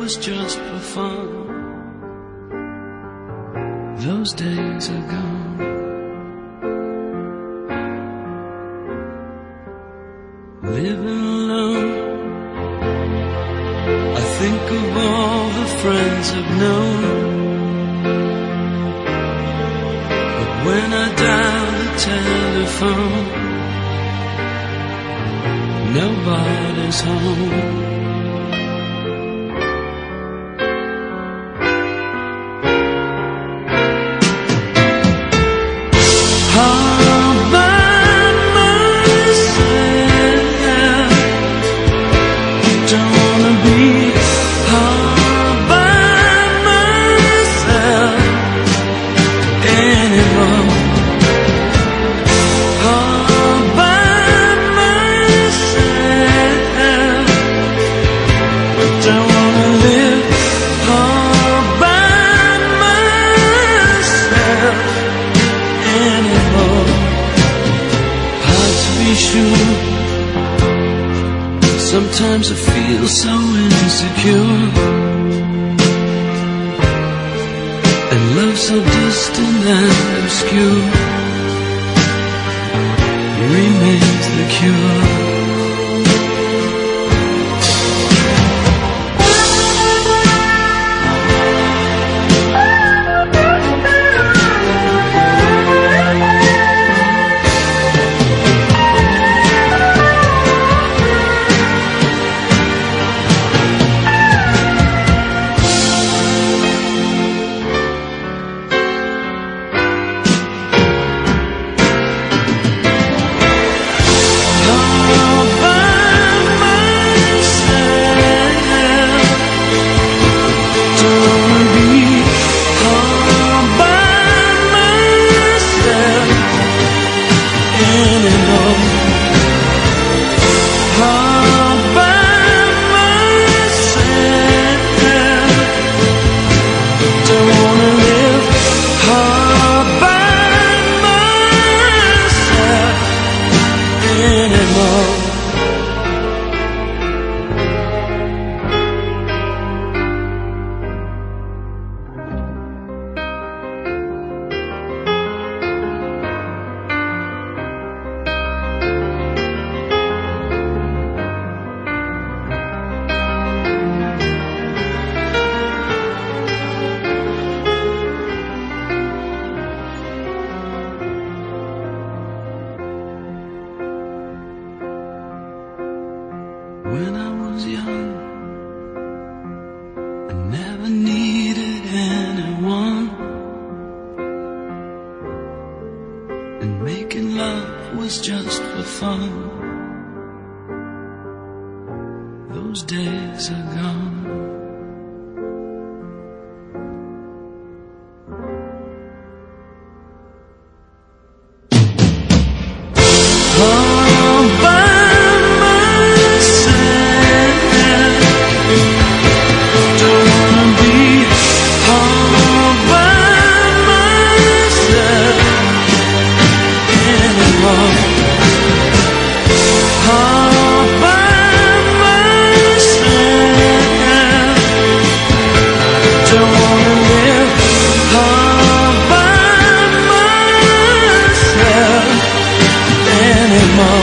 was just for fun. Those days are gone. Living alone, I think of all the friends I've known. But when I dial the telephone, nobody's home. Sometimes I feel so insecure, and love so distant and obscure remains the cure. When I was young, I never needed anyone, and making love was just for fun. Those days are gone. anymore.